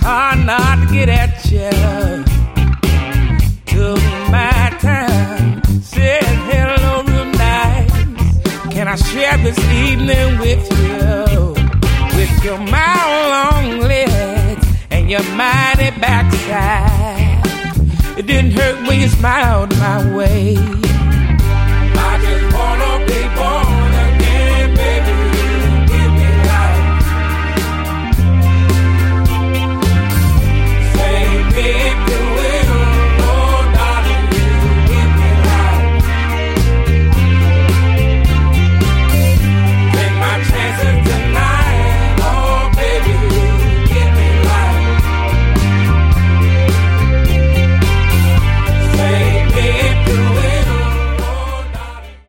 hard not to get at you. Took my time, said hello real nice. Can I share this evening with you? With your mile long legs and your mighty backside. It didn't hurt when you smiled my way.